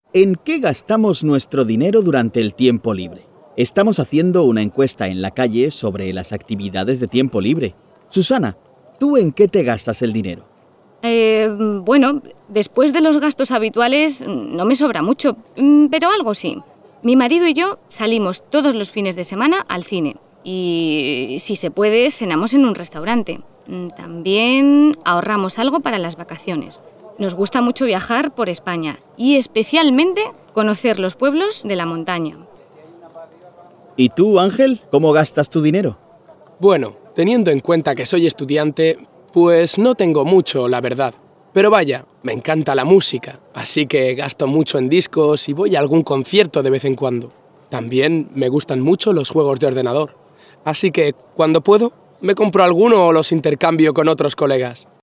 ¿En qué gastamos nuestro dinero durante el tiempo libre? Estamos haciendo una encuesta en la calle sobre las actividades de tiempo libre. Susana, ¿tú en qué te gastas el dinero? Bueno, después de los gastos habituales no me sobra mucho, pero algo sí. Mi marido y yo salimos todos los fines de semana al cine y, si se puede, cenamos en un restaurante. También ahorramos algo para las vacaciones. Nos gusta mucho viajar por España y especialmente conocer los pueblos de la montaña. ¿Y tú, Ángel, cómo gastas tu dinero? Bueno, teniendo en cuenta que soy estudiante, pues no tengo mucho, la verdad. Pero vaya, me encanta la música, así que gasto mucho en discos y voy a algún concierto de vez en cuando. También me gustan mucho los juegos de ordenador, así que cuando puedo, me compro alguno o los intercambio con otros colegas.